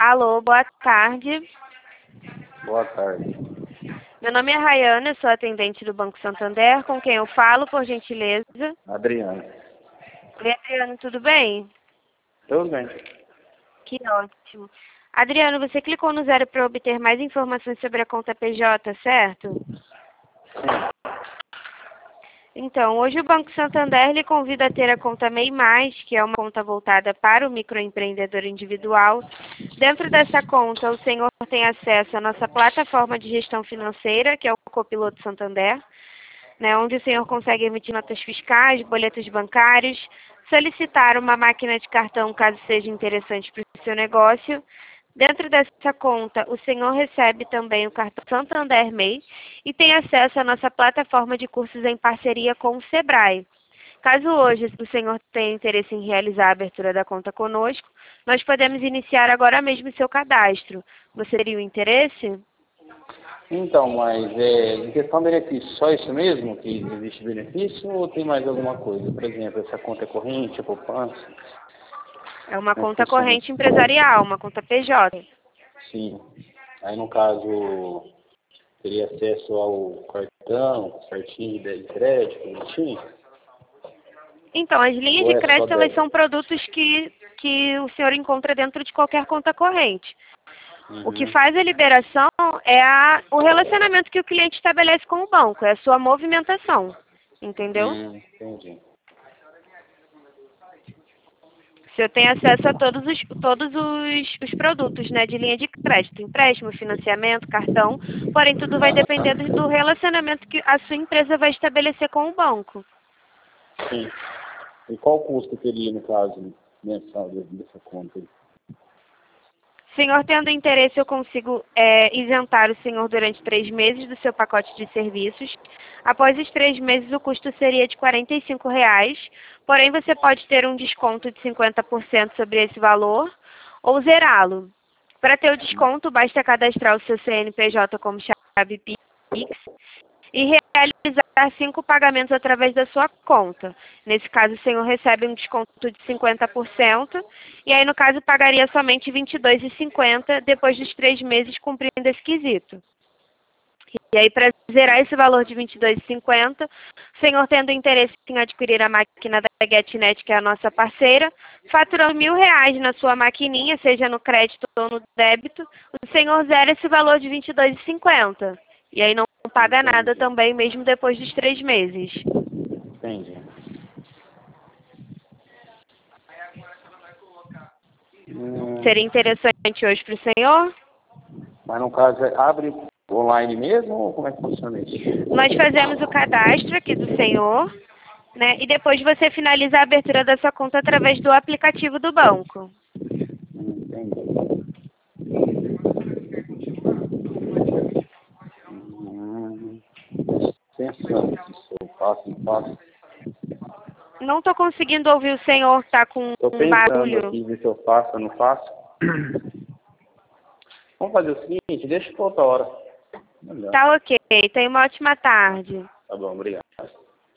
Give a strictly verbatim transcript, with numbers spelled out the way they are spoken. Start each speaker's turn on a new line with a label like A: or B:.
A: Alô, boa tarde.
B: Boa tarde.
A: Meu nome é Rayana, eu sou atendente do Banco Santander. Com quem eu falo, por gentileza?
B: Adriano.
A: Oi, Adriano, tudo bem?
B: Tudo bem.
A: Que ótimo. Adriano, você clicou no zero para obter mais informações sobre a conta P J, certo?
B: Sim.
A: Então, hoje o Banco Santander lhe convida a ter a conta MEI Mais, que é uma conta voltada para o microempreendedor individual. Dentro dessa conta, o senhor tem acesso à nossa plataforma de gestão financeira, que é o Copiloto Santander, né, onde o senhor consegue emitir notas fiscais, boletos bancários, solicitar uma máquina de cartão caso seja interessante para o seu negócio. Dentro dessa conta, o senhor recebe também o cartão Santander MEI e tem acesso à nossa plataforma de cursos em parceria com o Sebrae. Caso hoje o senhor tenha interesse em realizar a abertura da conta conosco, nós podemos iniciar agora mesmo o seu cadastro. Você teria o interesse?
B: Então, mas é, em questão de benefício, só isso mesmo que existe benefício ou tem mais alguma coisa? Por exemplo, essa conta é corrente, é poupança?
A: É uma
B: Como é que
A: conta
B: funciona
A: corrente
B: isso?
A: empresarial, uma conta P J.
B: Sim. Aí, no caso, teria acesso ao cartão certinho de crédito, bonitinho?
A: Então, as linhas
B: Ou
A: de
B: é só
A: crédito, elas
B: débito?
A: são produtos que, que o senhor encontra dentro de qualquer conta corrente. O que
B: Uhum.
A: faz a liberação é a, o relacionamento que o cliente estabelece com o banco, é a sua movimentação, entendeu?
B: Hum, entendi.
A: O senhor tem acesso a todos os, todos os, os produtos, né, de linha de crédito, empréstimo, financiamento, cartão, porém tudo vai depender do do relacionamento que a sua empresa vai estabelecer com o banco.
B: Sim. E qual o custo teria, no caso, mensal de- dessa conta aí?
A: Senhor, tendo interesse, eu consigo é, isentar o senhor durante três meses do seu pacote de serviços. Após os três meses, o custo seria de quarenta e cinco reais, porém você pode ter um desconto de cinquenta por cento sobre esse valor ou zerá-lo. Para ter o desconto, basta cadastrar o seu C N P J como chave Pix e realizar cinco pagamentos através da sua conta. Nesse caso, o senhor recebe um desconto de cinquenta por cento e aí, no caso, pagaria somente vinte e dois reais e cinquenta centavos depois dos três meses cumprindo esse quesito. E aí, para zerar esse valor de vinte e dois reais e cinquenta centavos, o senhor tendo interesse em adquirir a máquina da GetNet, que é a nossa parceira, faturando mil reais na sua maquininha, seja no crédito ou no débito, o senhor zera esse valor de vinte e dois reais e cinquenta centavos. E aí não paga nada
B: Entendi.
A: também, mesmo depois dos três meses.
B: Entendi. Hum,
A: Seria interessante hoje para o senhor?
B: mas no caso, é- abre online mesmo ou como é que funciona isso?
A: Nós fazemos o cadastro aqui do senhor, né? E depois você finaliza a abertura da sua conta através do aplicativo do banco.
B: Hum, entendi. Hum, pensando se eu faço, não faço.
A: Não estou conseguindo ouvir o senhor, tá com
B: Estou
A: um
B: pensando
A: barulho.
B: aqui se eu faço ou não faço. Vamos fazer o seguinte, deixa para outra hora. Melhor.
A: Tá ok, tenha uma ótima tarde.
B: Tá bom, obrigado.